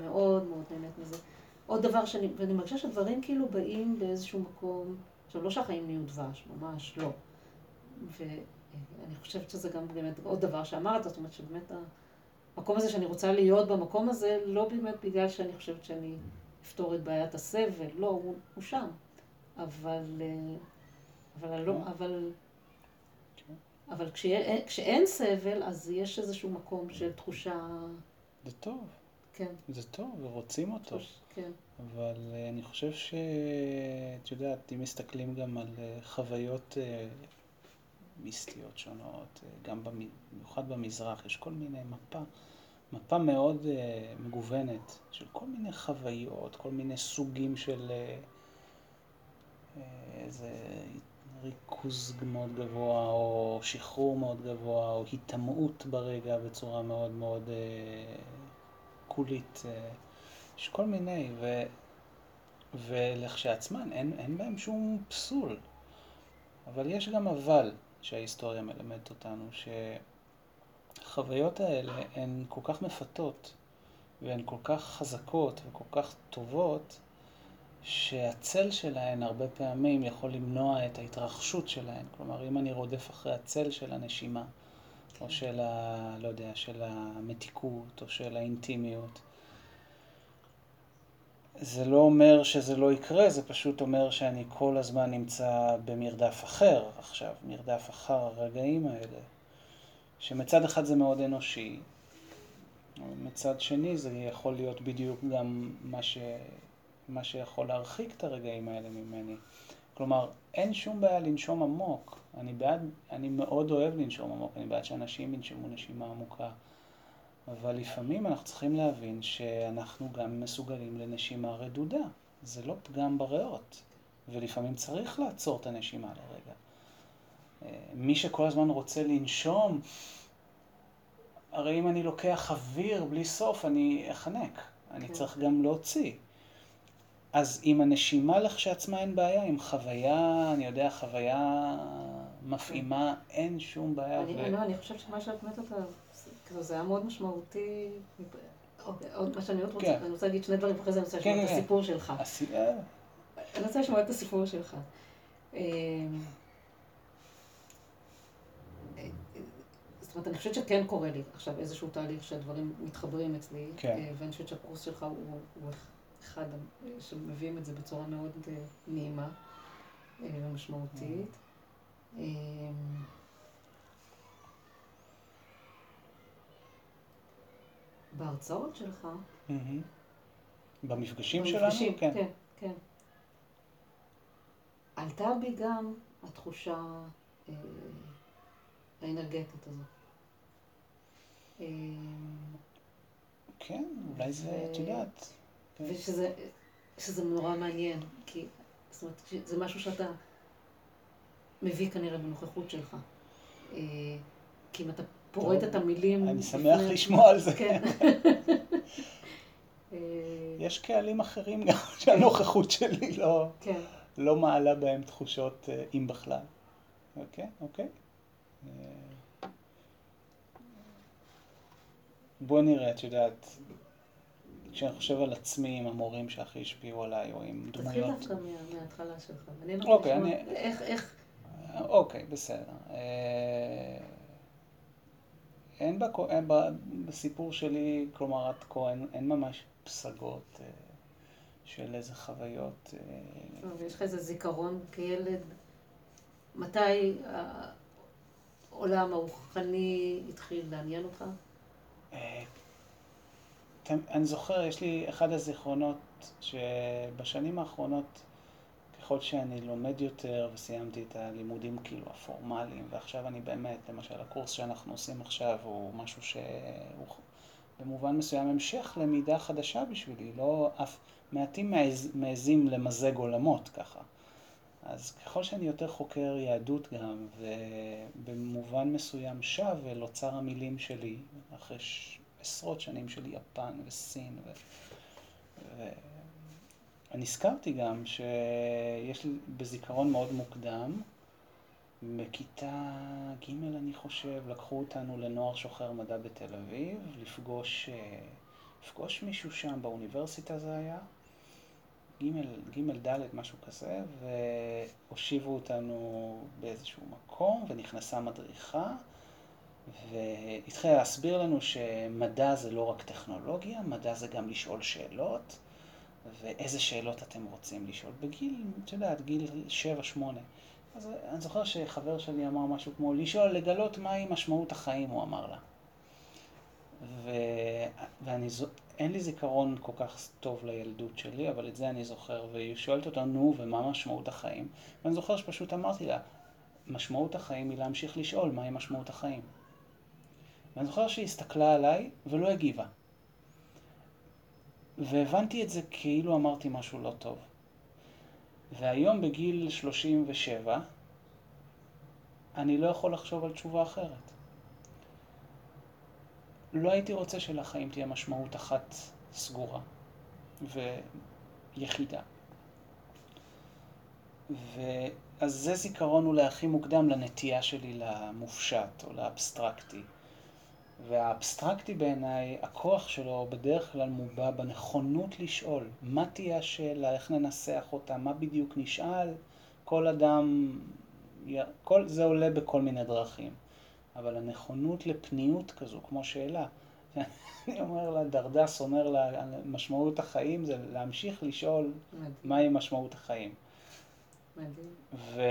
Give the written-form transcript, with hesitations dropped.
מאוד מאוד נהנית מזה. עוד דבר ואני מרגישה שדברים כאילו באים באיזשהו מקום, עכשיו לא שהחיים נהיו דבש, ממש לא. ואני חושבת שזה גם באמת עוד דבר שאמרת, זאת אומרת שבאמת המקום הזה שאני רוצה להיות במקום הזה, לא באמת בגלל שאני חושבת שאני אפתור את בעיית הסבל, לא, הוא שם. אבל כשאין סבל, אז יש איזשהו מקום של תחושה... זה טוב. כן. זה טוב, ורוצים אותו. כן. אבל אני חושב את יודעת, אם מסתכלים גם על חוויות מיסטיות שונות, גם במיוחד במזרח, יש כל מיני מפה מאוד מגוונת של כל מיני חוויות, כל מיני סוגים של איזה ריכוז מאוד גבוה, או שחרור מאוד גבוה, או התאמעות ברגע בצורה מאוד מאוד קולית. יש כל מיני, ולכשעצמן אין בהם שום פסול. אבל יש גם אבל שההיסטוריה מלמדת אותנו, שהחוויות האלה הן כל כך מפתות, והן כל כך חזקות וכל כך טובות, שהצל שלהן הרבה פעמים יכול למנוע את ההתרחשות שלהן. כלומר, אם אני רודף אחרי הצל של הנשימה, או של לא יודע, של המתיקות, או של האינטימיות, זה לא אומר שזה לא יקרה, זה פשוט אומר שאני כל הזמן נמצא במרדף אחר עכשיו, מרדף אחר הרגעים האלה, שמצד אחד זה מאוד אנושי, מצד שני זה יכול להיות בדיוק גם מה שיכול להרחיק את הרגעים האלה ממני. כלומר, אין שום בעיה לנשום עמוק. אני מאוד אוהב לנשום עמוק, אני בעד שאנשים ינשמו נשימה עמוקה. אבל לפעמים אנחנו צריכים להבין שאנחנו גם מסוגלים לנשימה רדודה. זה לא פגם בריאות, ולפעמים צריך לעצור את הנשימה לרגע. מי שכל הזמן רוצה לנשום, הרי אם אני לוקח אוויר בלי סוף, אני אחנק. אני צריך גם להוציא. אז עם הנשימה לכשעצמה אין בעיה, עם חוויה, אני יודע, חוויה מפעימה, אין שום בעיה. אני חושבת שמה שאת אומרת אותה, זה היה מאוד משמעותי. עוד מה שאני עוד רוצה, אני רוצה להגיד שני דברים, ואחרי זה אני רוצה לשמוע את הסיפור שלך. אני רוצה לשמוע את הסיפור שלך. זאת אומרת, אני חושבת שכן קורה לי עכשיו איזשהו תהליך שהדברים מתחברים אצלי, ואני חושבת שהקורס שלך הוא אחד שמביאים את זה בצורה מאוד נעימה ומשמעותית. בהרצאות שלך, במפגשים שלנו? כן, כן. עלתה בי גם התחושה האנרגטית הזאת. כן, אולי זה, את יודעת. ושזה נורא מעניין, כי זאת אומרת, זה משהו שאתה מביא כנראה בנוכחות שלך. כי אם אתה פורט את המילים... אני שמח לשמוע על זה. כן. יש קהלים אחרים גם שהנוכחות שלי לא מעלה בהם תחושות אם בכלל. אוקיי. בוא נראה, את יודעת, כשאני חושב על עצמי עם המורים שהכי השפיעו עליי, או עם דמויות... תתחיל דווקא מההתחלה שלך. איך... אוקיי, בסדר. אין בסיפור שלי, כלומר, עד כה, אין ממש פסגות של איזה חוויות. ויש לך איזה זיכרון כילד? מתי העולם הרוחני התחיל לעניין אותך? אני זוכר, יש לי אחד הזיכרונות שבשנים האחרונות, ככל שאני לומד יותר וסיימתי את הלימודים כאילו הפורמליים, ועכשיו אני באמת, למשל הקורס שאנחנו עושים עכשיו הוא משהו שהוא במובן מסוים המשך למידה חדשה בשבילי, לא אף מעטים מעזים למזג עולמות ככה. אז ככל שאני יותר חוקר יהדות גם, ובמובן מסוים שב אל אוצר המילים שלי, אחרי עשרות שנים של יפן וסין, אני הזכרתי גם שיש לי בזיכרון מאוד מוקדם, בכיתה ג' אני חושב, לקחו אותנו לנוער שוחר מדע בתל אביב, לפגוש לפגוש מישהו שם, באוניברסיטה זה היה, ג' ד' משהו כזה, והושיבו אותנו באיזשהו מקום, ונכנסה מדריכה, והתחילה להסביר לנו שמדע זה לא רק טכנולוגיה, מדע זה גם לשאול שאלות, ואיזה שאלות אתם רוצים לשאול בגיל, את יודעת, גיל 7-8. אז אני זוכר שחבר שלי אמר משהו כמו, לגלות מהי משמעות החיים, הוא אמר לה. אין לי זיכרון כל כך טוב לילדות שלי, אבל את זה אני זוכר, והיא שואלת אותה, נו, ומה משמעות החיים? ואני זוכר שפשוט אמרתי לה, משמעות החיים היא להמשיך לשאול מהי משמעות החיים. ואני זוכר שהיא הסתכלה עליי ולא הגיבה. והבנתי את זה כאילו אמרתי משהו לא טוב. והיום בגיל 37, אני לא יכול לחשוב על תשובה אחרת. לא הייתי רוצה שלחיים תהיה משמעות אחת סגורה ויחידה. אז זה זיכרון אולי הכי מוקדם לנטייה שלי למופשט או לאבסטרקטי. והאבסטרקטי בעיניי, הכוח שלו בדרך כלל מובע בנכונות לשאול. מה תהיה השאלה, איך ננסח אותה, מה בדיוק נשאל? כל אדם, זה עולה בכל מיני דרכים. אבל הנכונות לפניות כזו, כמו שאלה. אני אומר לה, דרדס אומר לה, משמעות החיים זה להמשיך לשאול מהי משמעות החיים. מדהים.